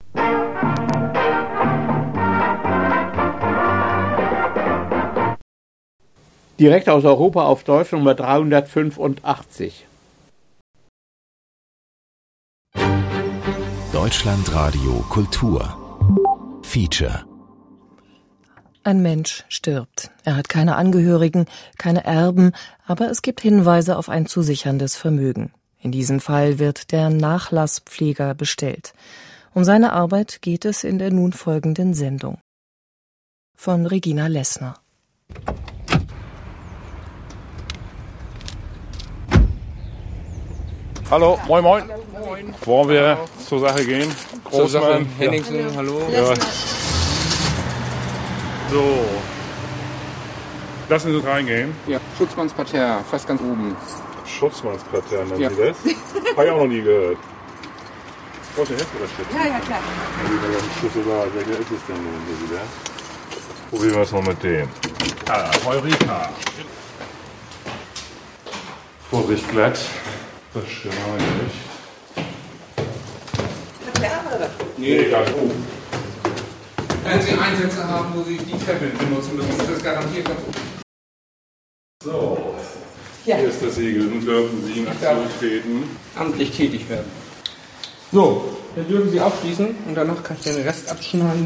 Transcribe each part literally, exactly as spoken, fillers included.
Direkt aus Europa auf Deutsch Nummer dreihundertfünfundachtzig. Deutschlandradio Kultur Feature. Ein Mensch stirbt. Er hat keine Angehörigen, keine Erben, aber es gibt Hinweise auf ein zu sicherndes Vermögen. In diesem Fall wird der Nachlasspfleger bestellt. Um seine Arbeit geht es in der nun folgenden Sendung. Von Regina Lessner. Hallo, moin moin. Moin. Wollen wir hallo. Zur Sache gehen? Großmann, zur Sache. Henningsen, ja. Hallo. Ja. So. Lassen Sie uns reingehen. Ja, Schutzmannsparterre, fast ganz oben. Schutzmannsparterre nennen ja. Sie das? Habe ich auch noch nie gehört. Wo ist der Heft oder steht? Ja, ja, klar. Welcher ist es denn nun hier wieder? Probieren wir es mal mit dem. Ah, Heureka. Vorsicht, glatt. Frisch gereinigt. Hat der andere das? Nee, ganz oben. Wenn Sie Einsätze haben, wo Sie die Treppe benutzen müssen, ist das garantiert ganz oben. So, ja. Hier ist das Siegel. Nun dürfen Sie nach zurücktreten. Amtlich tätig werden. So, dann dürfen Sie abschließen und danach kann ich den Rest abschneiden.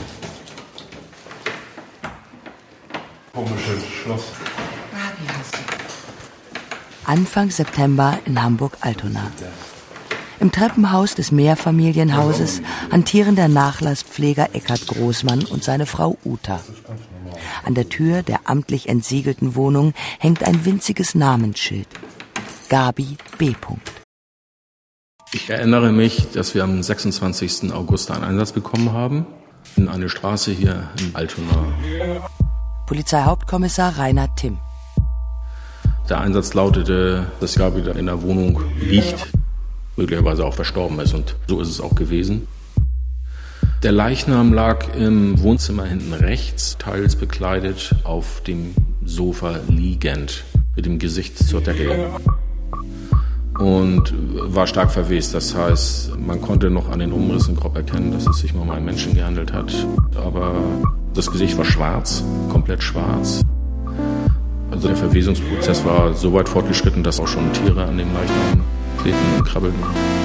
Komisches Schloss. Ah, wie heißt das? Anfang September in Hamburg-Altona. Im Treppenhaus des Mehrfamilienhauses hantieren der Nachlasspfleger Eckhard Großmann und seine Frau Uta. An der Tür der amtlich entsiegelten Wohnung hängt ein winziges Namensschild. Gabi B. Ich erinnere mich, dass wir am sechsundzwanzigsten August einen Einsatz bekommen haben in eine Straße hier in Altona. Polizeihauptkommissar Rainer Timm. Der Einsatz lautete, dass Gabi da in der Wohnung liegt, möglicherweise auch verstorben ist, und so ist es auch gewesen. Der Leichnam lag im Wohnzimmer hinten rechts, teils bekleidet, auf dem Sofa liegend, mit dem Gesicht zur Decke. Und war stark verwest. Das heißt, man konnte noch an den Umrissen grob erkennen, dass es sich um einen Menschen gehandelt hat. Aber das Gesicht war schwarz, komplett schwarz. Also der Verwesungsprozess war so weit fortgeschritten, dass auch schon Tiere an dem Leichnam klebten und krabbelten.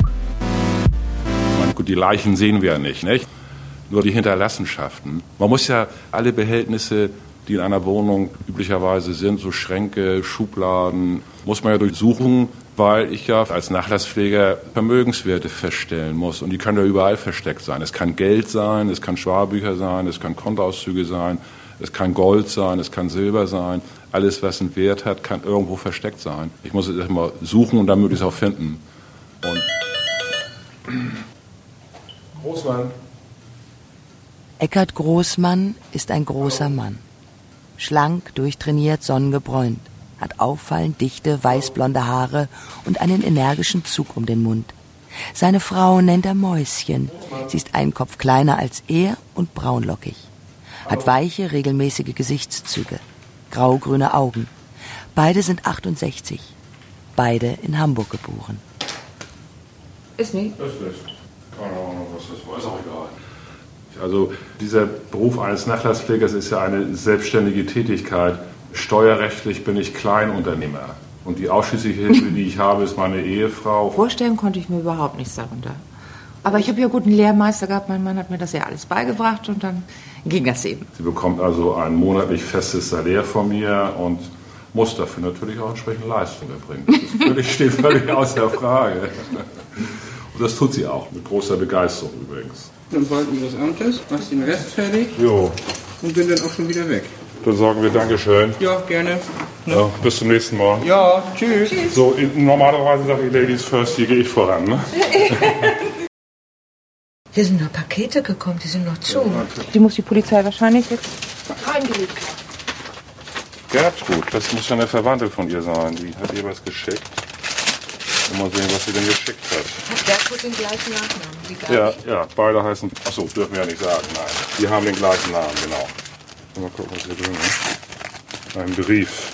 Gut, die Leichen sehen wir ja nicht, nicht? Nur die Hinterlassenschaften. Man muss ja alle Behältnisse, die in einer Wohnung üblicherweise sind, so Schränke, Schubladen, muss man ja durchsuchen, weil ich ja als Nachlasspfleger Vermögenswerte feststellen muss. Und die können ja überall versteckt sein. Es kann Geld sein, es kann Sparbücher sein, es kann Kontoauszüge sein, es kann Gold sein, es kann Silber sein. Alles, was einen Wert hat, kann irgendwo versteckt sein. Ich muss es erstmal suchen und dann möglichst auch finden. Und Großmann. Eckhard Großmann ist ein großer Mann. Schlank, durchtrainiert, sonnengebräunt. Hat auffallend dichte, weißblonde Haare und einen energischen Zug um den Mund. Seine Frau nennt er Mäuschen. Sie ist einen Kopf kleiner als er und braunlockig. Hat weiche, regelmäßige Gesichtszüge. Graugrüne Augen. Beide sind achtundsechzig. Beide in Hamburg geboren. Ist nicht? Ist nicht. Keine Ahnung, was das war. Ist auch egal. Also dieser Beruf eines Nachlasspflegers ist ja eine selbstständige Tätigkeit. Steuerrechtlich bin ich Kleinunternehmer. Und die ausschließliche Hilfe, die ich habe, ist meine Ehefrau. Vorstellen konnte ich mir überhaupt nichts darunter. Aber ich habe ja guten Lehrmeister gehabt. Mein Mann hat mir das ja alles beigebracht und dann ging das eben. Sie bekommt also ein monatlich festes Salär von mir und muss dafür natürlich auch entsprechende Leistung erbringen. Das völlig, steht völlig außer Frage. Und das tut sie auch, mit großer Begeisterung übrigens. Dann Verwaltung des Amtes, machst den Rest fertig. Jo. Und bin dann auch schon wieder weg. Dann sagen wir Dankeschön. Ja, gerne. Ne? Ja, bis zum nächsten Mal. Ja, tschüss. tschüss. So, in, normalerweise sage ich Ladies first, hier gehe ich voran. Ne? Hier sind noch Pakete gekommen, die sind noch zu. Die muss die Polizei wahrscheinlich jetzt reingelegt. Gertrud, das muss ja eine Verwandte von ihr sein. Die hat ihr was geschickt. Mal sehen, was sie denn geschickt hat. Hat Gertrud den gleichen Nachnamen? Wie Gabi? Ja, ja, beide heißen. Achso, dürfen wir ja nicht sagen, nein. Die haben den gleichen Namen, genau. Mal gucken, was hier drin ist. Ein Brief.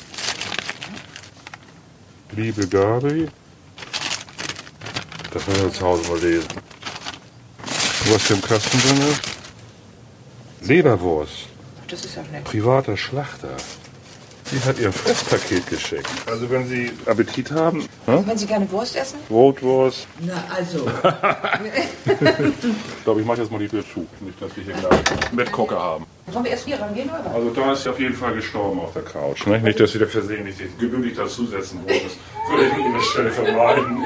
Liebe Gabi. Das müssen wir zu Hause mal lesen. Was hier im Kasten drin ist? Leberwurst. Das ist ja nett. Privater Schlachter. Die hat ihr Fresspaket geschickt. Also wenn Sie Appetit haben. Hm? Wenn Sie gerne Wurst essen? Brotwurst. Na, also. Ich glaube, ich mache jetzt mal die Tür zu. Nicht, dass wir hier gleich Mettkocker haben. Wollen wir erst hier rangehen, oder? Also da ist sie auf jeden Fall gestorben auf der Couch. Ne? Nicht, dass Sie da versehentlich sich gewöhnlich dazusetzen wollen. Das würde ich an Ihrer Stelle vermeiden.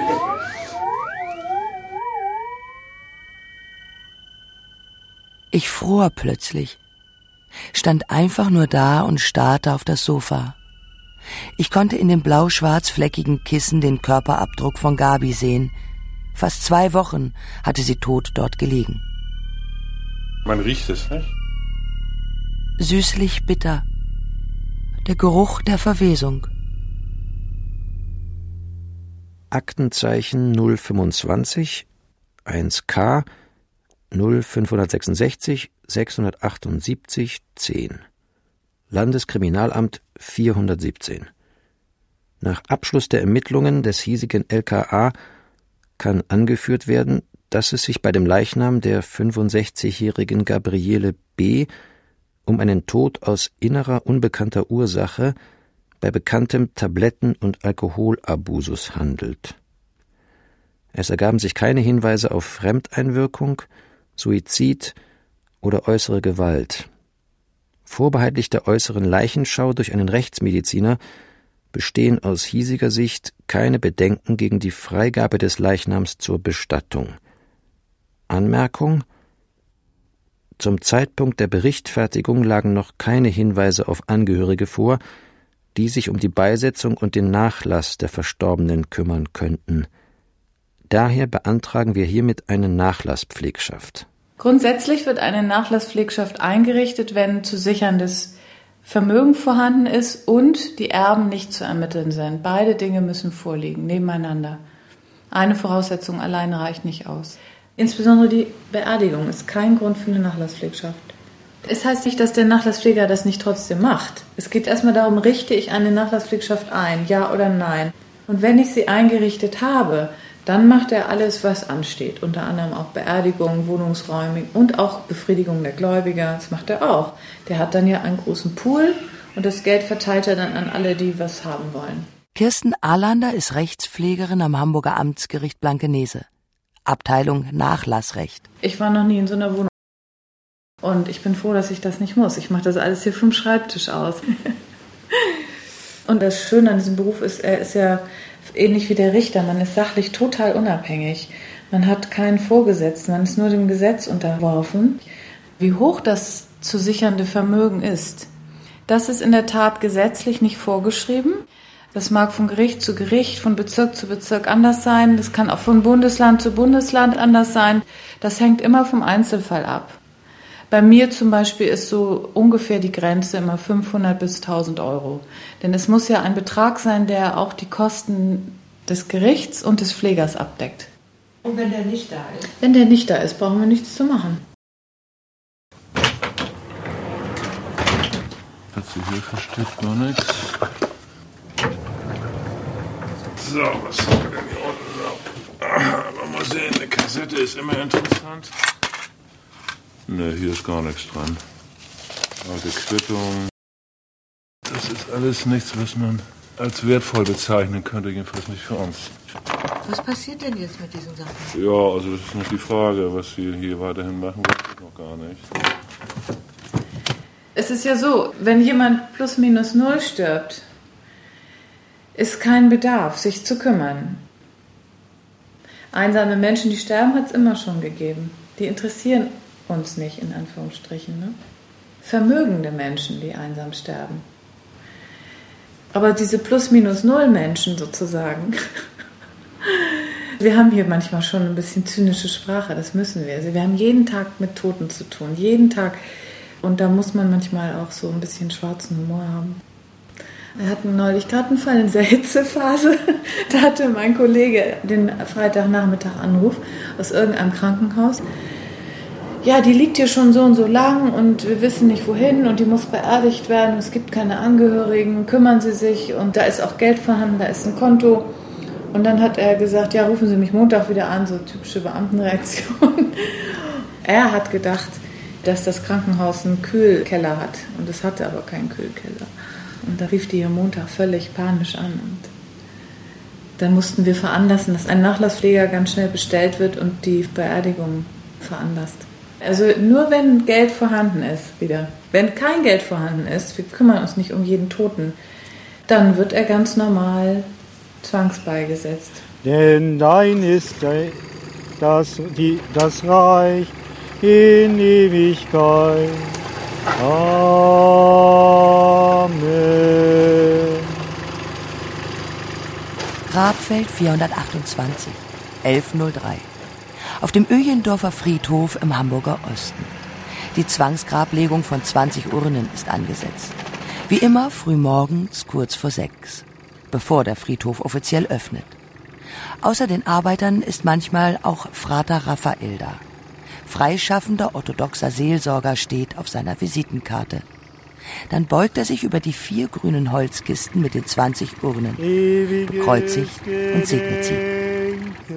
Ich fror plötzlich, stand einfach nur da und starrte auf das Sofa. Ich konnte in dem blau-schwarz-fleckigen Kissen den Körperabdruck von Gabi sehen. Fast zwei Wochen hatte sie tot dort gelegen. Man riecht es, nicht? Süßlich bitter. Der Geruch der Verwesung. Aktenzeichen null fünfundzwanzig eins K null fünfhundertsechsundsechzig sechshundertachtundsiebzig zehn. Landeskriminalamt vierhundertsiebzehn. Nach Abschluss der Ermittlungen des hiesigen L K A kann angeführt werden, dass es sich bei dem Leichnam der fünfundsechzigjährigen Gabriele B. um einen Tod aus innerer unbekannter Ursache bei bekanntem Tabletten- und Alkoholabusus handelt. Es ergaben sich keine Hinweise auf Fremdeinwirkung, Suizid oder äußere Gewalt. Vorbehaltlich der äußeren Leichenschau durch einen Rechtsmediziner bestehen aus hiesiger Sicht keine Bedenken gegen die Freigabe des Leichnams zur Bestattung. Anmerkung: Zum Zeitpunkt der Berichtfertigung lagen noch keine Hinweise auf Angehörige vor, die sich um die Beisetzung und den Nachlass der Verstorbenen kümmern könnten. Daher beantragen wir hiermit eine Nachlasspflegschaft. Grundsätzlich wird eine Nachlasspflegschaft eingerichtet, wenn zu sicherndes Vermögen vorhanden ist und die Erben nicht zu ermitteln sind. Beide Dinge müssen vorliegen, nebeneinander. Eine Voraussetzung allein reicht nicht aus. Insbesondere die Beerdigung ist kein Grund für eine Nachlasspflegschaft. Es heißt nicht, dass der Nachlasspfleger das nicht trotzdem macht. Es geht erstmal darum, richte ich eine Nachlasspflegschaft ein, ja oder nein. Und wenn ich sie eingerichtet habe, dann macht er alles, was ansteht. Unter anderem auch Beerdigung, Wohnungsräumung und auch Befriedigung der Gläubiger. Das macht er auch. Der hat dann ja einen großen Pool und das Geld verteilt er dann an alle, die was haben wollen. Kirsten Alander ist Rechtspflegerin am Hamburger Amtsgericht Blankenese. Abteilung Nachlassrecht. Ich war noch nie in so einer Wohnung. Und ich bin froh, dass ich das nicht muss. Ich mache das alles hier vom Schreibtisch aus. Und das Schöne an diesem Beruf ist, er ist ja ähnlich wie der Richter. Man ist sachlich total unabhängig. Man hat keinen Vorgesetzten, man ist nur dem Gesetz unterworfen. Wie hoch das zu sichernde Vermögen ist, das ist in der Tat gesetzlich nicht vorgeschrieben. Das mag von Gericht zu Gericht, von Bezirk zu Bezirk anders sein. Das kann auch von Bundesland zu Bundesland anders sein. Das hängt immer vom Einzelfall ab. Bei mir zum Beispiel ist so ungefähr die Grenze immer fünfhundert bis tausend Euro. Denn es muss ja ein Betrag sein, der auch die Kosten des Gerichts und des Pflegers abdeckt. Und wenn der nicht da ist? Wenn der nicht da ist, brauchen wir nichts zu machen. Hat sie hier versteckt, gar nichts. So, was haben wir denn hier unten? Aha, mal sehen, eine Kassette ist immer interessant. Ne, hier ist gar nichts dran. Alte Quittung. Das ist alles nichts, was man als wertvoll bezeichnen könnte, jedenfalls nicht für uns. Was passiert denn jetzt mit diesen Sachen? Ja, also das ist noch die Frage, was Sie hier weiterhin machen, weiß ich noch gar nicht. Es ist ja so, wenn jemand plus minus null stirbt, ist kein Bedarf, sich zu kümmern. Einsame Menschen, die sterben, hat es immer schon gegeben. Die interessieren uns nicht, in Anführungsstrichen. Ne? Vermögende Menschen, die einsam sterben. Aber diese Plus-Minus-Null-Menschen sozusagen, wir haben hier manchmal schon ein bisschen zynische Sprache, das müssen wir. Also wir haben jeden Tag mit Toten zu tun, jeden Tag. Und da muss man manchmal auch so ein bisschen schwarzen Humor haben. Wir hatten neulich gerade einen Fall in dieser Hitzephase. Da hatte mein Kollege den Freitagnachmittag Anruf aus irgendeinem Krankenhaus. Ja, die liegt hier schon so und so lang und wir wissen nicht wohin und die muss beerdigt werden. Es gibt keine Angehörigen, kümmern Sie sich und da ist auch Geld vorhanden, da ist ein Konto. Und dann hat er gesagt, ja, rufen Sie mich Montag wieder an, so typische Beamtenreaktion. Er hat gedacht, dass das Krankenhaus einen Kühlkeller hat. Und es hatte aber keinen Kühlkeller. Und da rief die am Montag völlig panisch an. Und dann mussten wir veranlassen, dass ein Nachlasspfleger ganz schnell bestellt wird und die Beerdigung veranlasst. Also nur wenn Geld vorhanden ist, wieder. Wenn kein Geld vorhanden ist, wir kümmern uns nicht um jeden Toten, dann wird er ganz normal zwangsbeigesetzt. Denn dein ist das, die, das Reich in Ewigkeit. Amen. Grabfeld vierhundertachtundzwanzig, elf null drei. Auf dem Öjendorfer Friedhof im Hamburger Osten. Die Zwangsgrablegung von zwanzig Urnen ist angesetzt. Wie immer frühmorgens kurz vor sechs, bevor der Friedhof offiziell öffnet. Außer den Arbeitern ist manchmal auch Frater Raphael da. Freischaffender orthodoxer Seelsorger steht auf seiner Visitenkarte. Dann beugt er sich über die vier grünen Holzkisten mit den zwanzig Urnen, bekreuzigt und segnet sie.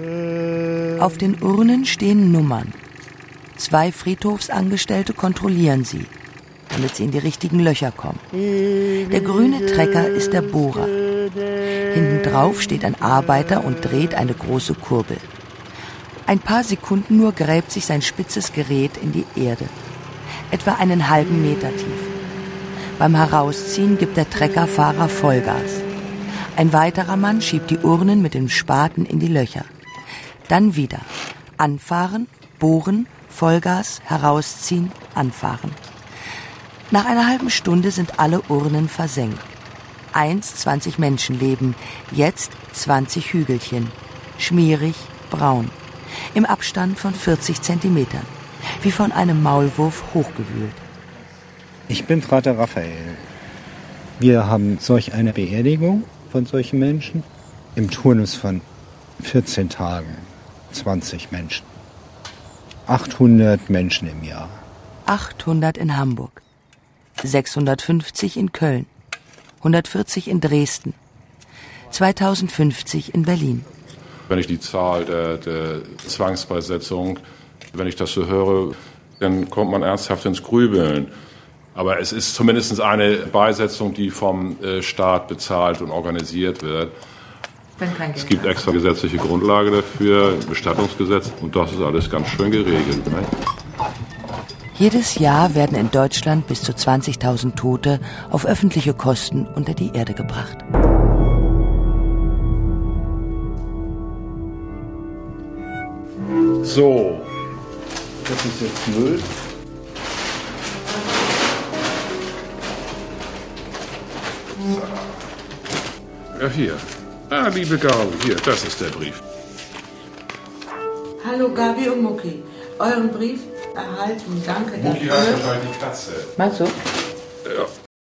Auf den Urnen stehen Nummern. Zwei Friedhofsangestellte kontrollieren sie, damit sie in die richtigen Löcher kommen. Der grüne Trecker ist der Bohrer. Hinten drauf steht ein Arbeiter und dreht eine große Kurbel. Ein paar Sekunden nur gräbt sich sein spitzes Gerät in die Erde, etwa einen halben Meter tief. Beim Herausziehen gibt der Treckerfahrer Vollgas. Ein weiterer Mann schiebt die Urnen mit dem Spaten in die Löcher. Dann wieder anfahren, bohren, Vollgas, herausziehen, anfahren. Nach einer halben Stunde sind alle Urnen versenkt. Einst zwanzig Menschenleben, jetzt zwanzig Hügelchen. Schmierig, braun. Im Abstand von vierzig Zentimetern. Wie von einem Maulwurf hochgewühlt. Ich bin Frater Raphael. Wir haben solch eine Beerdigung von solchen Menschen im Turnus von vierzehn Tagen, zwanzig Menschen. achthundert Menschen im Jahr. achthundert in Hamburg, sechshundertfünfzig in Köln, hundertvierzig in Dresden, zweitausendfünfzig in Berlin. Wenn ich die Zahl der, der Zwangsbeisetzung, wenn ich das so höre, dann kommt man ernsthaft ins Grübeln. Aber es ist zumindest eine Beisetzung, die vom Staat bezahlt und organisiert wird. Wenn kein Geld es gibt extra gesetzliche Grundlage dafür, Bestattungsgesetz, und das ist alles ganz schön geregelt. Ne? Jedes Jahr werden in Deutschland bis zu zwanzigtausend Tote auf öffentliche Kosten unter die Erde gebracht. So, das ist jetzt Müll. Ja, hier. Ah, liebe Gabi, hier, das ist der Brief. Hallo Gabi und Mucki. Euren Brief erhalten. Danke dafür. Mucki heißt wahrscheinlich die Katze. Meinst du? Ja.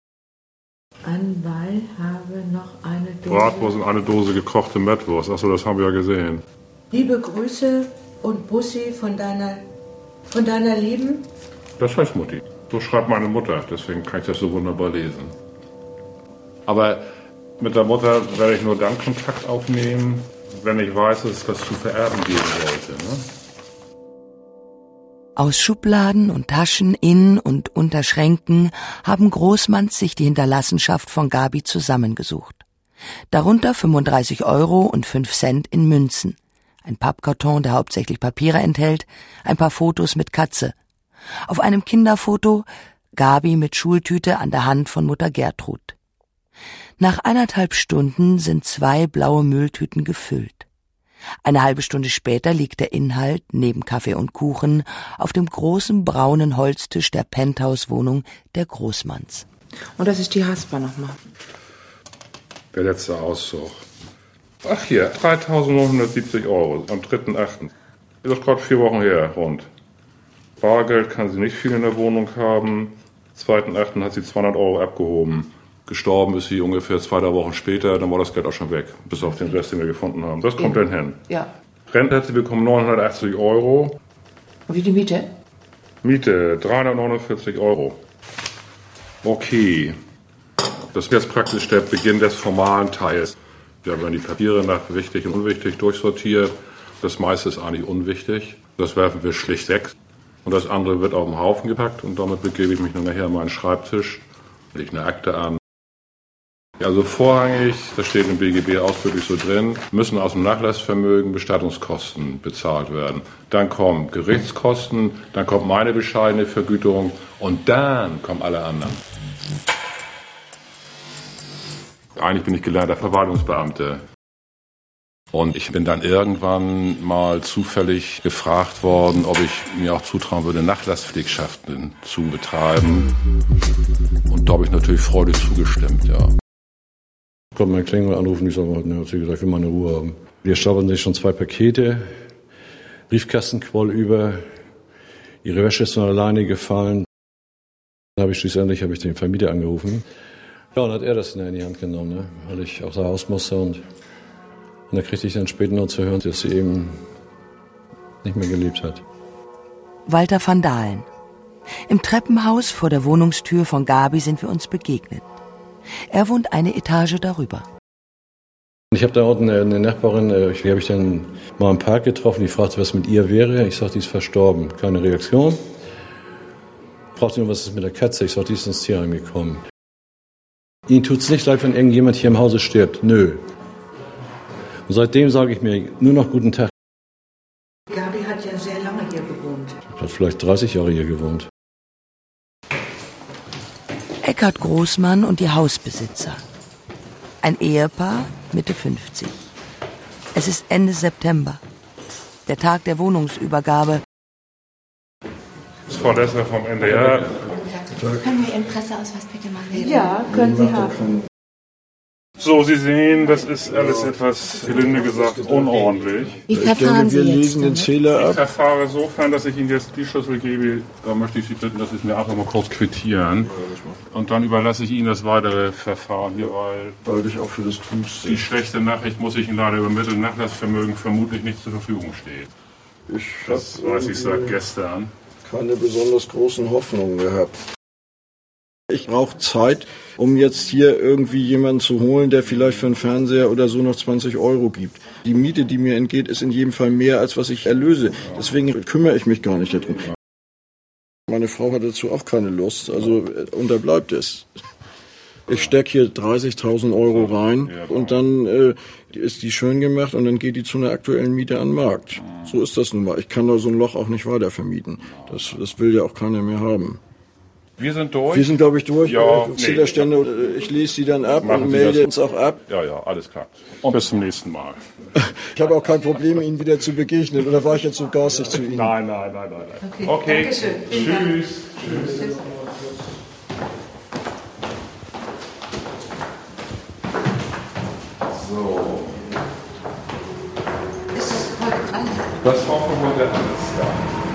Anbei habe noch eine Dose. Bratwurst und eine Dose gekochte Mettwurst. Achso, das haben wir ja gesehen. Liebe Grüße und Bussi von deiner, von deiner Lieben. Das heißt Mutti. So schreibt meine Mutter. Deswegen kann ich das so wunderbar lesen. Aber mit der Mutter werde ich nur dann Kontakt aufnehmen, wenn ich weiß, dass es das zu vererben geben sollte. Ne? Aus Schubladen und Taschen in und unter Schränken haben Großmanns sich die Hinterlassenschaft von Gabi zusammengesucht. Darunter fünfunddreißig Euro und fünf Cent in Münzen, ein Pappkarton, der hauptsächlich Papiere enthält, ein paar Fotos mit Katze. Auf einem Kinderfoto Gabi mit Schultüte an der Hand von Mutter Gertrud. Nach eineinhalb Stunden sind zwei blaue Mülltüten gefüllt. Eine halbe Stunde später liegt der Inhalt, neben Kaffee und Kuchen, auf dem großen braunen Holztisch der Penthouse-Wohnung der Großmanns. Und das ist die Haspa nochmal. Der letzte Auszug. Ach hier, dreitausendneunhundertsiebzig Euro am dritten achten Das ist gerade vier Wochen her, rund. Bargeld kann sie nicht viel in der Wohnung haben. zweiten achten hat sie zweihundert Euro abgehoben. Gestorben ist sie ungefähr zwei, drei Wochen später, dann war das Geld auch schon weg, bis auf den Rest, den wir gefunden haben. Das kommt dann hin. Ja. Rente hat sie bekommen neunhundertachtzig Euro. Und wie die Miete? Miete dreihundertneunundvierzig Euro. Okay. Das ist jetzt praktisch der Beginn des formalen Teils. Wir haben dann die Papiere nach wichtig und unwichtig durchsortiert. Das meiste ist eigentlich unwichtig. Das werfen wir schlicht weg. Und das andere wird auf den Haufen gepackt und damit begebe ich mich dann nachher an meinen Schreibtisch, lege eine Akte an. Also vorrangig, das steht im B G B ausdrücklich so drin, müssen aus dem Nachlassvermögen Bestattungskosten bezahlt werden. Dann kommen Gerichtskosten, dann kommt meine bescheidene Vergütung und dann kommen alle anderen. Eigentlich bin ich gelernter Verwaltungsbeamter. Und ich bin dann irgendwann mal zufällig gefragt worden, ob ich mir auch zutrauen würde, Nachlasspflegschaften zu betreiben. Und da habe ich natürlich freudig zugestimmt, ja. Ich konnte meinen Klingel anrufen, die sagen, ne, hat sie gesagt, ich will meine Ruhe haben. Wir stapeln sich schon zwei Pakete, Briefkasten quoll über, ihre Wäsche ist nur alleine gefallen. Dann habe ich schließlich habe ich den Vermieter angerufen. Ja, und hat er das in die Hand genommen, ne? Weil ich außer Haus musste und Und da kriegte ich dann später noch zu hören, dass sie eben nicht mehr gelebt hat. Walter van Dalen. Im Treppenhaus vor der Wohnungstür von Gabi sind wir uns begegnet. Er wohnt eine Etage darüber. Ich habe da unten eine Nachbarin, die habe ich dann mal im Park getroffen, die fragte, was mit ihr wäre. Ich sagte, die ist verstorben. Keine Reaktion. Fragte nur, was ist mit der Katze? Ich sagte, die ist ins Tierheim gekommen. Ihnen tut's nicht leid, wenn irgendjemand hier im Hause stirbt? Nö. Und seitdem sage ich mir nur noch guten Tag. Gabi hat ja sehr lange hier gewohnt. Hat vielleicht dreißig Jahre hier gewohnt. Eckhard Großmann und die Hausbesitzer. Ein Ehepaar, Mitte fünfzig. Es ist Ende September. Der Tag der Wohnungsübergabe. Das ist Frau Dessner vom N D R. Können wir Ihren Presseausweis bitte machen? Ja, können Sie haben. So, Sie sehen, das ist alles etwas, gelinde gesagt, unordentlich. Wie verfahren Sie wir jetzt lesen den damit? Zähler Ich ab. verfahre sofern, dass ich Ihnen jetzt die Schlüssel gebe. Da möchte ich Sie bitten, dass Sie es mir einfach mal kurz quittieren. Und dann überlasse ich Ihnen das weitere Verfahren hier, weil Weil ich auch für das Tust. die schlechte Nachricht muss ich Ihnen leider übermitteln, Nachlassvermögen vermutlich nicht zur Verfügung steht. Ich Das habe weiß ich seit gestern. keine besonders großen Hoffnungen gehabt. Ich brauche Zeit, um jetzt hier irgendwie jemanden zu holen, der vielleicht für einen Fernseher oder so noch zwanzig Euro gibt. Die Miete, die mir entgeht, ist in jedem Fall mehr, als was ich erlöse. Deswegen kümmere ich mich gar nicht darum. Meine Frau hat dazu auch keine Lust, also unterbleibt es. Ich stecke hier dreißigtausend Euro rein und dann äh, ist die schön gemacht und dann geht die zu einer aktuellen Miete an den Markt. So ist das nun mal. Ich kann da so ein Loch auch nicht weiter vermieten. Das, das will ja auch keiner mehr haben. Wir sind durch. Wir sind, glaube ich, durch. Ja, äh, Zählerstände, ich lese sie dann ab Machen und Sie melde das. uns auch ab. Ja, ja, alles klar. Und bis zum nächsten Mal. Ich habe auch kein Problem, Ihnen wieder zu begegnen. Oder war ich jetzt so garstig zu Ihnen? Nein, nein, nein, nein. nein. Okay, Okay. Dankeschön. Vielen Tschüss. Dank. Tschüss. Tschüss. So. Ist es heute frei? Das war von heute alles, ja.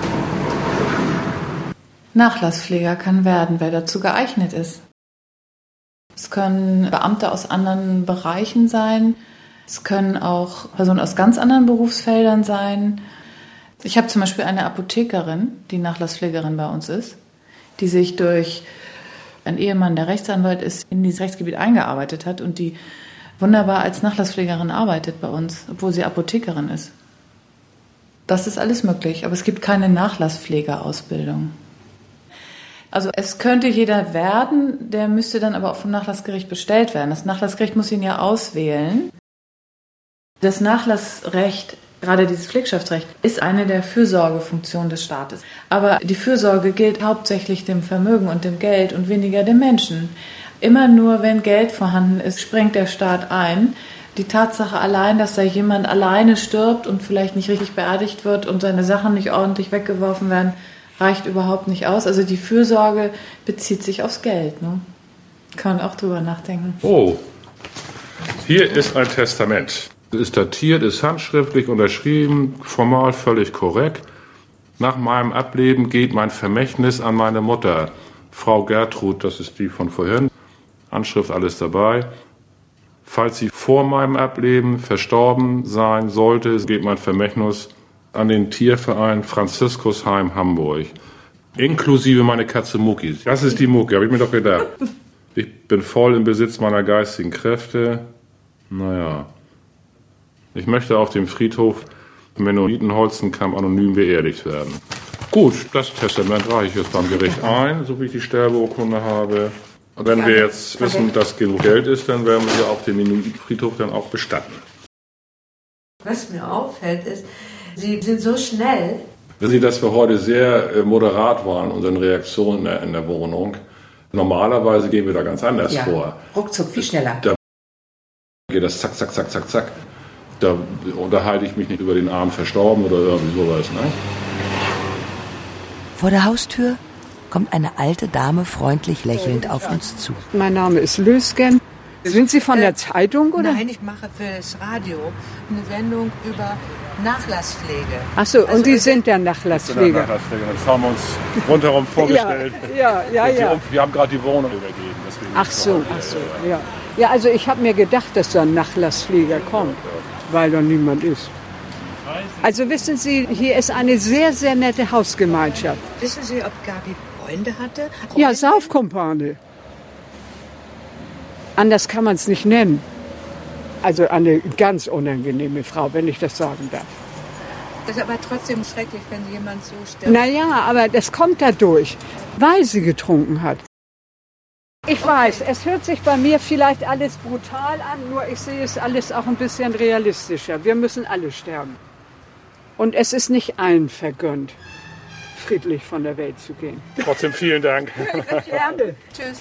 Nachlasspfleger kann werden, wer dazu geeignet ist. Es können Beamte aus anderen Bereichen sein. Es können auch Personen aus ganz anderen Berufsfeldern sein. Ich habe zum Beispiel eine Apothekerin, die Nachlasspflegerin bei uns ist, die sich durch einen Ehemann, der Rechtsanwalt ist, in dieses Rechtsgebiet eingearbeitet hat und die wunderbar als Nachlasspflegerin arbeitet bei uns, obwohl sie Apothekerin ist. Das ist alles möglich, aber es gibt keine Nachlasspflegerausbildung. Also es könnte jeder werden, der müsste dann aber auch vom Nachlassgericht bestellt werden. Das Nachlassgericht muss ihn ja auswählen. Das Nachlassrecht, gerade dieses Pflegschaftsrecht, ist eine der Fürsorgefunktionen des Staates. Aber die Fürsorge gilt hauptsächlich dem Vermögen und dem Geld und weniger dem Menschen. Immer nur, wenn Geld vorhanden ist, springt der Staat ein. Die Tatsache allein, dass da jemand alleine stirbt und vielleicht nicht richtig beerdigt wird und seine Sachen nicht ordentlich weggeworfen werden, reicht überhaupt nicht aus. Also die Fürsorge bezieht sich aufs Geld. Ne? Kann man auch drüber nachdenken. Oh, hier ist ein Testament. Es ist datiert, ist handschriftlich unterschrieben, formal völlig korrekt. Nach meinem Ableben geht mein Vermächtnis an meine Mutter, Frau Gertrud, das ist die von vorhin. Anschrift, alles dabei. Falls sie vor meinem Ableben verstorben sein sollte, geht mein Vermächtnis an den Tierverein Franziskusheim Hamburg. Inklusive meine Katze Mucki. Das ist die Mucki, habe ich mir doch gedacht. Ich bin voll im Besitz meiner geistigen Kräfte. Naja. Ich möchte auf dem Friedhof Mennonitenholzenkamp anonym beerdigt werden. Gut. Gut, das Testament reiche ich jetzt beim Gericht ein, so wie ich die Sterbeurkunde habe. Und wenn wir jetzt wissen, dass genug Geld ist, dann werden wir hier auf dem Minutenfriedhof dann auch bestatten. Was mir auffällt, ist, Sie sind so schnell. Wissen Sie, dass wir heute sehr moderat waren in unseren Reaktionen in der, in der Wohnung. Normalerweise gehen wir da ganz anders ja, vor. Ruckzuck, viel schneller. Da geht das zack, zack, zack, zack, zack. Da unterhalte ich mich nicht über den Arm verstorben oder irgendwie sowas. Ne? Vor der Haustür kommt eine alte Dame freundlich lächelnd auf uns zu. Mein Name ist Lösgen. Sind Sie von der Zeitung, oder? Nein, ich mache für das Radio eine Sendung über Nachlasspflege. Ach so, und also, Sie sind der Nachlasspfleger. Nachlasspfleger. Das haben wir uns rundherum vorgestellt. Ja, ja, ja. ja. Wir haben gerade die Wohnung übergeben. Ach so, ach so, ja. Ja, also ich habe mir gedacht, dass da ein Nachlasspfleger kommt, weil da niemand ist. Also wissen Sie, hier ist eine sehr, sehr nette Hausgemeinschaft. Wissen Sie, ob Gabi Freunde hatte? Freunde? Ja, Saufkumpane. Anders kann man es nicht nennen. Also eine ganz unangenehme Frau, wenn ich das sagen darf. Das ist aber trotzdem schrecklich, wenn jemand so stirbt. Naja, aber das kommt dadurch, weil sie getrunken hat. Ich weiß, es hört sich bei mir vielleicht alles brutal an, nur ich sehe es alles auch ein bisschen realistischer. Wir müssen alle sterben. Und es ist nicht allen vergönnt, friedlich von der Welt zu gehen. Trotzdem vielen Dank. Gerne. Tschüss.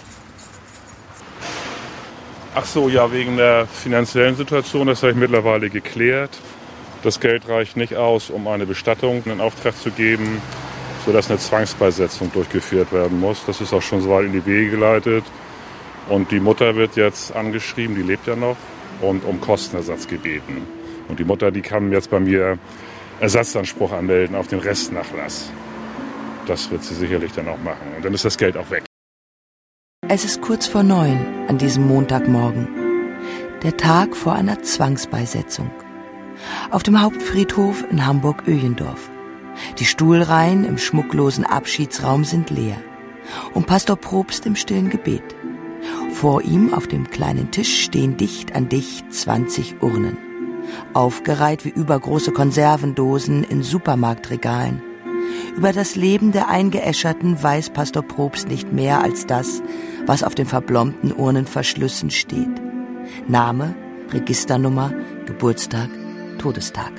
Ach so, ja, wegen der finanziellen Situation, das habe ich mittlerweile geklärt. Das Geld reicht nicht aus, um eine Bestattung in Auftrag zu geben, sodass eine Zwangsbeisetzung durchgeführt werden muss. Das ist auch schon so weit in die Wege geleitet. Und die Mutter wird jetzt angeschrieben, die lebt ja noch, und um Kostenersatz gebeten. Und die Mutter, die kann jetzt bei mir Ersatzanspruch anmelden auf den Restnachlass. Das wird sie sicherlich dann auch machen. Und dann ist das Geld auch weg. Es ist kurz vor neun an diesem Montagmorgen. Der Tag vor einer Zwangsbeisetzung. Auf dem Hauptfriedhof in Hamburg-Öhlendorf. Die Stuhlreihen im schmucklosen Abschiedsraum sind leer. Und Pastor Probst im stillen Gebet. Vor ihm auf dem kleinen Tisch stehen dicht an dicht zwanzig Urnen. Aufgereiht wie übergroße Konservendosen in Supermarktregalen. Über das Leben der Eingeäscherten weiß Pastor Probst nicht mehr als das, was auf den verblombten Urnenverschlüssen steht. Name, Registernummer, Geburtstag, Todestag.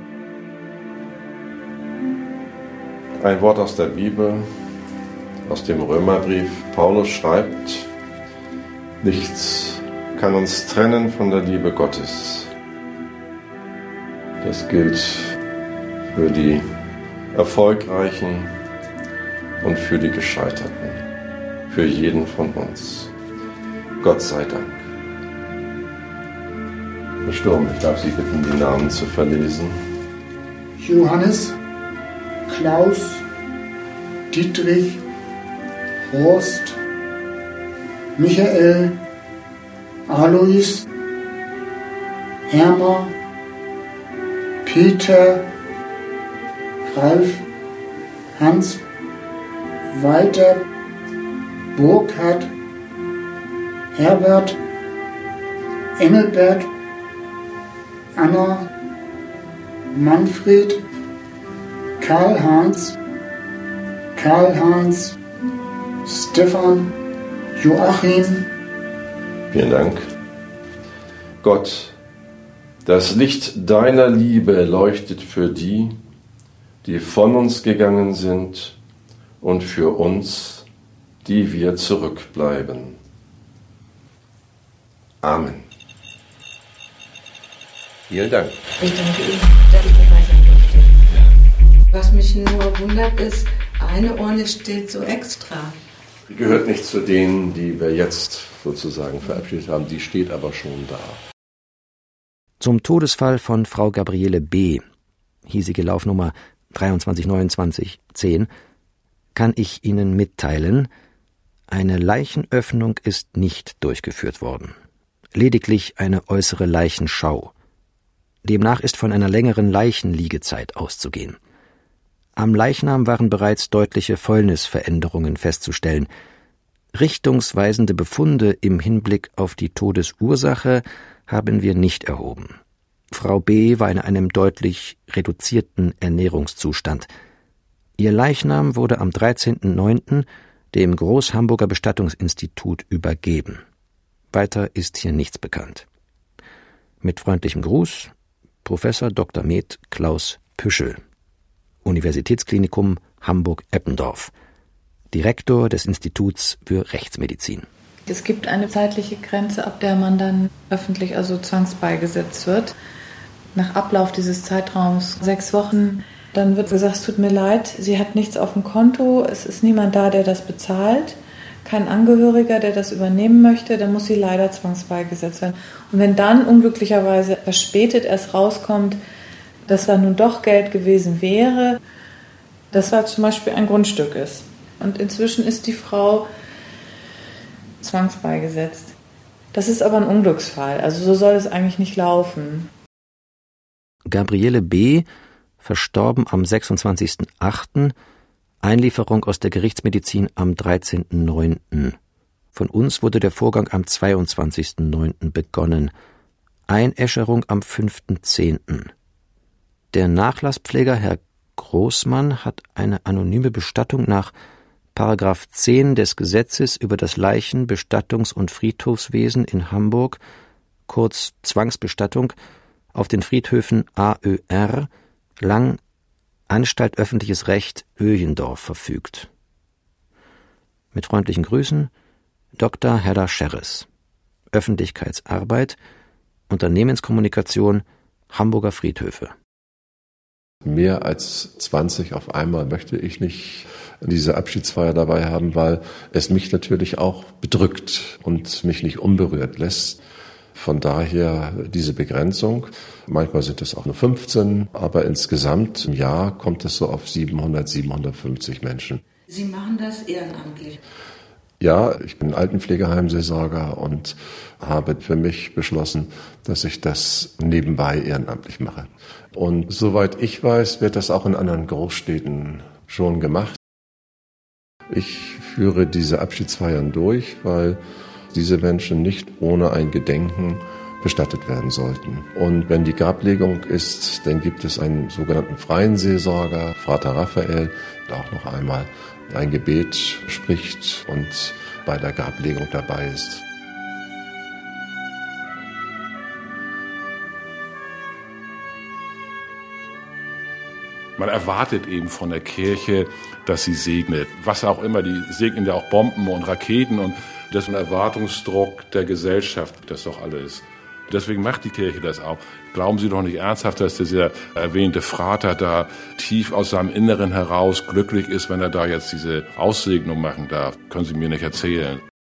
Ein Wort aus der Bibel, aus dem Römerbrief. Paulus schreibt: Nichts kann uns trennen von der Liebe Gottes. Das gilt für die Erfolgreichen und für die Gescheiterten, für jeden von uns. Gott sei Dank. Herr Sturm, ich darf Sie bitten, die Namen zu verlesen. Johannes, Klaus, Dietrich, Horst, Michael, Alois, Hermer, Peter, Ralf, Hans, Walter, Burkhard, Herbert, Engelbert, Anna, Manfred, Karl-Heinz, Karl-Heinz, Stefan, Joachim. Vielen Dank. Gott, das Licht deiner Liebe leuchtet für die, die von uns gegangen sind, und für uns, die wir zurückbleiben. Amen. Vielen Dank. Ich danke Ihnen, dass ich dabei sein durfte. Was mich nur wundert ist, eine Urne steht so extra. Die gehört nicht zu denen, die wir jetzt sozusagen verabschiedet haben, die steht aber schon da. Zum Todesfall von Frau Gabriele B., hiesige Laufnummer dreiundzwanzig neunundzwanzig zehn, kann ich Ihnen mitteilen, eine Leichenöffnung ist nicht durchgeführt worden. Lediglich eine äußere Leichenschau. Demnach ist von einer längeren Leichenliegezeit auszugehen. Am Leichnam waren bereits deutliche Fäulnisveränderungen festzustellen. Richtungsweisende Befunde im Hinblick auf die Todesursache haben wir nicht erhoben. Frau B. war in einem deutlich reduzierten Ernährungszustand. Ihr Leichnam wurde am dreizehnten neunten dem Groß-Hamburger Bestattungsinstitut übergeben. Weiter ist hier nichts bekannt. Mit freundlichem Gruß, Professor Doktor med. Klaus Püschel, Universitätsklinikum Hamburg-Eppendorf, Direktor des Instituts für Rechtsmedizin. Es gibt eine zeitliche Grenze, ab der man dann öffentlich also zwangsbeigesetzt wird. Nach Ablauf dieses Zeitraums sechs Wochen, dann wird gesagt, es tut mir leid, sie hat nichts auf dem Konto, es ist niemand da, der das bezahlt, kein Angehöriger, der das übernehmen möchte, dann muss sie leider zwangsbeigesetzt werden. Und wenn dann unglücklicherweise verspätet erst rauskommt, dass da nun doch Geld gewesen wäre, das war zum Beispiel ein Grundstück ist. Und inzwischen ist die Frau zwangsbeigesetzt. Das ist aber ein Unglücksfall, also so soll es eigentlich nicht laufen. Gabriele B., verstorben am sechsundzwanzigsten achten Einlieferung aus der Gerichtsmedizin am dreizehnten neunten Von uns wurde der Vorgang am zweiundzwanzigsten neunten begonnen. Einäscherung am fünften zehnten Der Nachlasspfleger Herr Großmann hat eine anonyme Bestattung nach Paragraph zehn des Gesetzes über das Leichen-, Bestattungs- und Friedhofswesen in Hamburg, kurz Zwangsbestattung, auf den Friedhöfen A Ö R, Lang, Anstalt Öffentliches Recht, Öjendorf verfügt. Mit freundlichen Grüßen, Doktor Hedda Scherres, Öffentlichkeitsarbeit, Unternehmenskommunikation, Hamburger Friedhöfe. Mehr als zwanzig auf einmal möchte ich nicht diese Abschiedsfeier dabei haben, weil es mich natürlich auch bedrückt und mich nicht unberührt lässt. Von daher diese Begrenzung. Manchmal sind es auch nur fünfzehn, aber insgesamt im Jahr kommt es so auf siebenhundert, siebenhundertfünfzig Menschen. Sie machen das ehrenamtlich? Ja, ich bin Altenpflegeheimseelsorger und habe für mich beschlossen, dass ich das nebenbei ehrenamtlich mache. Und soweit ich weiß, wird das auch in anderen Großstädten schon gemacht. Ich führe diese Abschiedsfeiern durch, weil diese Menschen nicht ohne ein Gedenken bestattet werden sollten. Und wenn die Grablegung ist, dann gibt es einen sogenannten freien Seelsorger, Vater Raphael, der auch noch einmal ein Gebet spricht und bei der Grablegung dabei ist. Man erwartet eben von der Kirche, dass sie segnet. Was auch immer, die segnen ja auch Bomben und Raketen und das ist ein Erwartungsdruck der Gesellschaft, das doch alles. Deswegen macht die Kirche das auch. Glauben Sie doch nicht ernsthaft, dass dieser erwähnte Vater da tief aus seinem Inneren heraus glücklich ist, wenn er da jetzt diese Aussegnung machen darf. Können Sie mir nicht erzählen.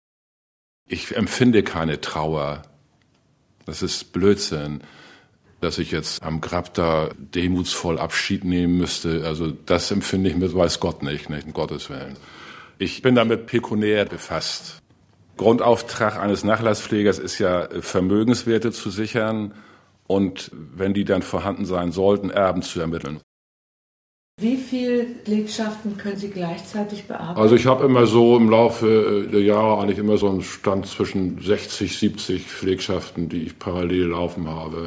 Ich empfinde keine Trauer. Das ist Blödsinn, dass ich jetzt am Grab da demutsvoll Abschied nehmen müsste. Also das empfinde ich mit, weiß Gott nicht, nicht, um Gottes Willen. Ich bin damit pekuniär befasst. Grundauftrag eines Nachlasspflegers ist ja, Vermögenswerte zu sichern und, wenn die dann vorhanden sein sollten, Erben zu ermitteln. Wie viele Pflegschaften können Sie gleichzeitig bearbeiten? Also ich habe immer so im Laufe der Jahre eigentlich immer so einen Stand zwischen sechzig, siebzig Pflegschaften, die ich parallel laufen habe.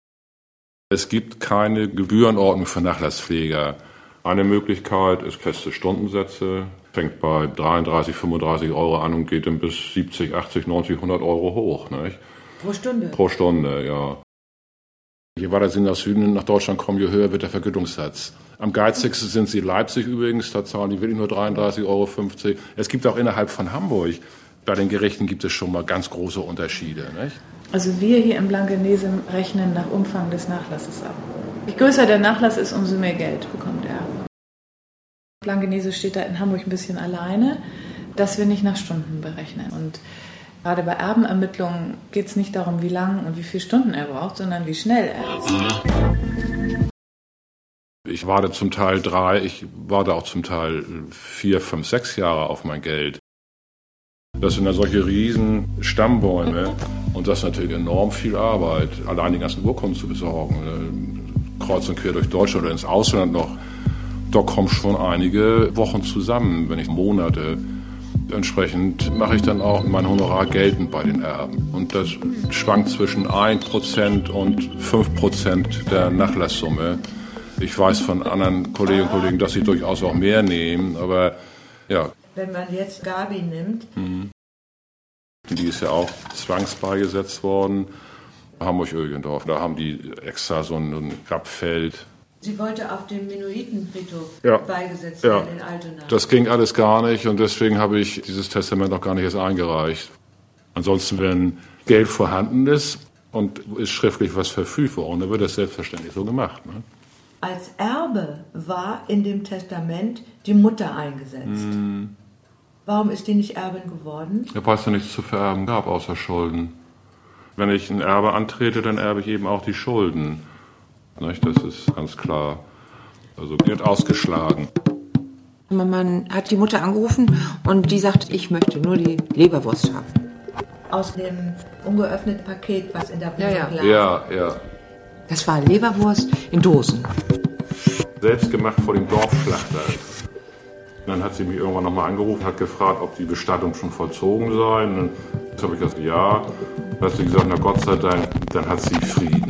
Es gibt keine Gebührenordnung für Nachlasspfleger. Eine Möglichkeit ist feste Stundensätze. Fängt bei dreiunddreißig, fünfunddreißig Euro an und geht dann bis siebzig, achtzig, neunzig, hundert Euro hoch. Nicht? Pro Stunde? Pro Stunde, ja. Je weiter Sie nach Süden, nach Deutschland kommen, je höher wird der Vergütungssatz. Am geizigsten sind Sie in Leipzig übrigens, da zahlen die wirklich nur dreiunddreißig Euro fünfzig. Es gibt auch innerhalb von Hamburg, bei den Gerichten gibt es schon mal ganz große Unterschiede. Nicht? Also wir hier in Blankenese rechnen nach Umfang des Nachlasses ab. Je größer der Nachlass ist, umso mehr Geld bekommt er. Blankenese steht da in Hamburg ein bisschen alleine, dass wir nicht nach Stunden berechnen. Und gerade bei Erbenermittlungen geht es nicht darum, wie lang und wie viele Stunden er braucht, sondern wie schnell er ist. Ich warte zum Teil drei, ich warte auch zum Teil vier, fünf, sechs Jahre auf mein Geld. Das sind ja solche riesen Stammbäume und das ist natürlich enorm viel Arbeit, allein die ganzen Urkunden zu besorgen, kreuz und quer durch Deutschland oder ins Ausland noch. Da kommen schon einige Wochen zusammen, wenn nicht Monate. Entsprechend mache ich dann auch mein Honorar geltend bei den Erben. Und das schwankt zwischen ein Prozent und fünf Prozent der Nachlasssumme. Ich weiß von anderen Kolleginnen und Kollegen, dass sie durchaus auch mehr nehmen, aber ja. Wenn man jetzt Gabi nimmt. Mhm. Die ist ja auch zwangsbeigesetzt worden. Hamburg-Ögendorf, da haben die extra so ein, ein Grabfeld. Sie wollte auf dem Mennonitenfriedhof ja. beigesetzt ja. werden in Altona. Das ging alles gar nicht und deswegen habe ich dieses Testament noch gar nicht erst eingereicht. Ansonsten, wenn Geld vorhanden ist und ist schriftlich was verfügt worden, dann wird das selbstverständlich so gemacht. Ne? Als Erbe war in dem Testament die Mutter eingesetzt. Hm. Warum ist die nicht Erbin geworden? Ja, weil es ja nichts zu vererben gab, außer Schulden. Wenn ich ein Erbe antrete, dann erbe ich eben auch die Schulden. Nicht? Das ist ganz klar. Also wird ausgeschlagen. Man hat die Mutter angerufen und die sagt, ich möchte nur die Leberwurst haben. Aus dem ungeöffneten Paket, was in der Wohnung ja, ja. lag. Ja, ja. Das war Leberwurst in Dosen. Selbst gemacht vor dem Dorfschlachter. Dann hat sie mich irgendwann nochmal angerufen, hat gefragt, ob die Bestattung schon vollzogen sei. Und dann habe ich gesagt, ja. Dann hat sie gesagt, na Gott sei Dank, dann hat sie Frieden.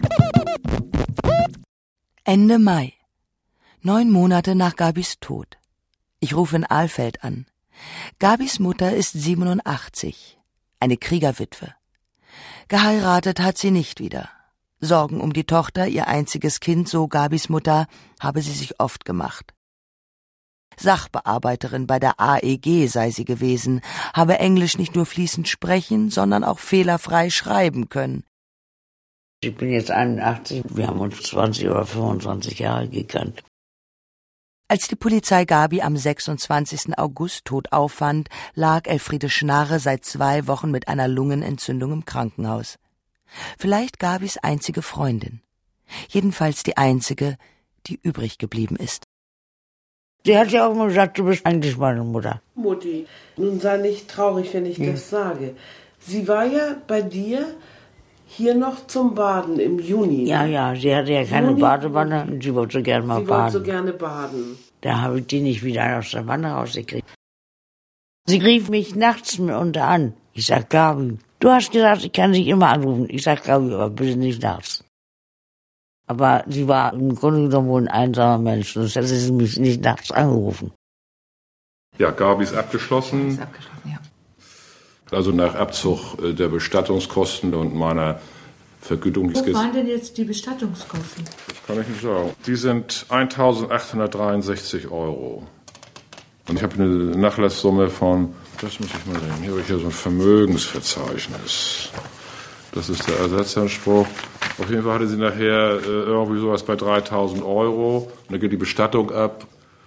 Ende Mai. Neun Monate nach Gabis Tod. Ich rufe in Alfeld an. Gabis Mutter ist siebenundachtzig, eine Kriegerwitwe. Geheiratet hat sie nicht wieder. Sorgen um die Tochter, ihr einziges Kind, so Gabis Mutter, habe sie sich oft gemacht. Sachbearbeiterin bei der A E G sei sie gewesen, habe Englisch nicht nur fließend sprechen, sondern auch fehlerfrei schreiben können. Ich bin jetzt einundachtzig, wir haben uns zwanzig oder fünfundzwanzig Jahre gekannt. Als die Polizei Gabi am sechsundzwanzigsten August tot auffand, lag Elfriede Schnarre seit zwei Wochen mit einer Lungenentzündung im Krankenhaus. Vielleicht Gabis einzige Freundin. Jedenfalls die einzige, die übrig geblieben ist. Sie hat ja auch immer gesagt, du bist eigentlich meine Mutter. Mutti, nun sei nicht traurig, wenn ich hm. das sage. Sie war ja bei dir hier noch zum Baden im Juni. Ja, ja, sie hatte ja keine Juni, Badewanne und sie wollte so gerne mal sie baden. Sie wollte so gerne baden. Da habe ich die nicht wieder aus der Wanne rausgekriegt. Sie rief mich nachts unter an. Ich sag, Gabi, du hast gesagt, ich kann dich immer anrufen. Ich sag, Gabi, aber bitte nicht nachts. Aber sie war im Grunde genommen wohl ein einsamer Mensch, sonst hätte sie mich nicht nachts angerufen. Ja, Gabi ist abgeschlossen. Ist abgeschlossen, ja. Also nach Abzug der Bestattungskosten und meiner Vergütung. Wo waren denn jetzt die Bestattungskosten? Das kann ich nicht sagen. Die sind eintausendachthundertdreiundsechzig Euro. Und ich habe eine Nachlasssumme von, das muss ich mal sehen, hier habe ich ja so ein Vermögensverzeichnis. Das ist der Ersatzanspruch. Auf jeden Fall hatte sie nachher äh, irgendwie sowas bei dreitausend Euro. Und dann geht die Bestattung ab.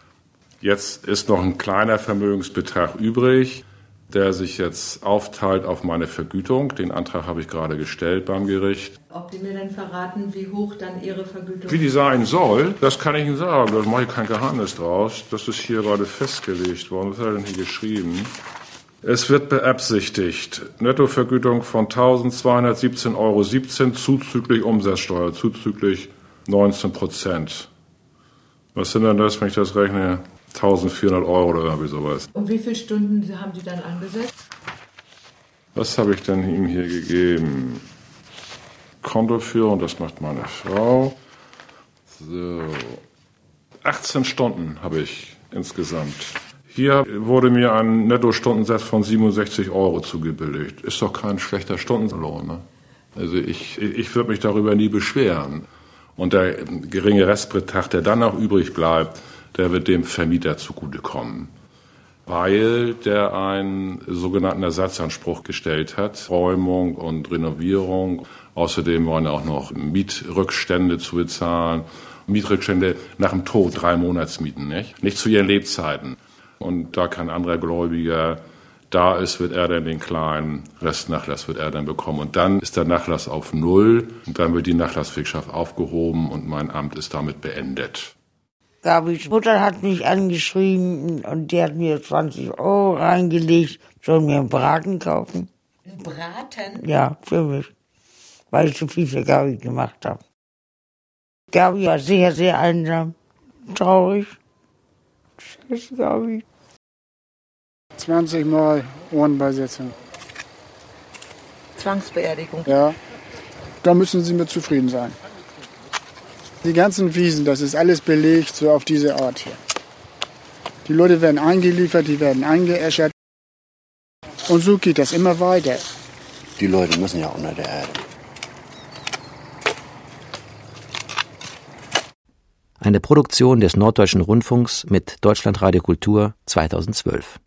Jetzt ist noch ein kleiner Vermögensbetrag übrig, der sich jetzt aufteilt auf meine Vergütung. Den Antrag habe ich gerade gestellt beim Gericht. Ob die mir denn verraten, wie hoch dann ihre Vergütung ist? Wie die sein soll, das kann ich Ihnen sagen. Da mache ich kein Geheimnis draus. Das ist hier gerade festgelegt worden. Was hat er denn hier geschrieben? Es wird beabsichtigt, Nettovergütung von eintausendzweihundertsiebzehn Euro siebzehn zuzüglich Umsatzsteuer, zuzüglich neunzehn Prozent. Was sind denn das, wenn ich das rechne? eintausendvierhundert Euro oder irgendwie sowas. Und wie viele Stunden haben die dann angesetzt? Was habe ich denn ihm hier gegeben? Kontoführung, das macht meine Frau. So. achtzehn Stunden habe ich insgesamt. Hier wurde mir ein Nettostundensatz von siebenundsechzig Euro zugebilligt. Ist doch kein schlechter Stundenlohn. Ne? Also ich, ich würde mich darüber nie beschweren. Und der geringe Restbetrag, der dann noch übrig bleibt, der wird dem Vermieter zugutekommen. Weil der einen sogenannten Ersatzanspruch gestellt hat. Räumung und Renovierung. Außerdem waren auch noch Mietrückstände zu bezahlen. Mietrückstände nach dem Tod, drei Monatsmieten, nicht? Nicht zu ihren Lebzeiten. Und da kein anderer Gläubiger da ist, wird er dann den kleinen Restnachlass wird er dann bekommen. Und dann ist der Nachlass auf Null und dann wird die Nachlasspflicht aufgehoben und mein Amt ist damit beendet. Gabis Mutter hat mich angeschrieben und die hat mir zwanzig Euro reingelegt, soll mir einen Braten kaufen. Einen Braten? Ja, für mich, weil ich so viel für Gabi gemacht habe. Gabi war sehr, sehr einsam, traurig. Tschüss, Gabi. zwanzig Mal Ohrenbeisetzung. Zwangsbeerdigung? Ja, da müssen Sie mit zufrieden sein. Die ganzen Wiesen, das ist alles belegt, so auf diese Art hier. Die Leute werden eingeliefert, die werden eingeäschert. Und so geht das immer weiter. Die Leute müssen ja unter der Erde. Eine Produktion des Norddeutschen Rundfunks mit Deutschlandradio Kultur zweitausendzwölf.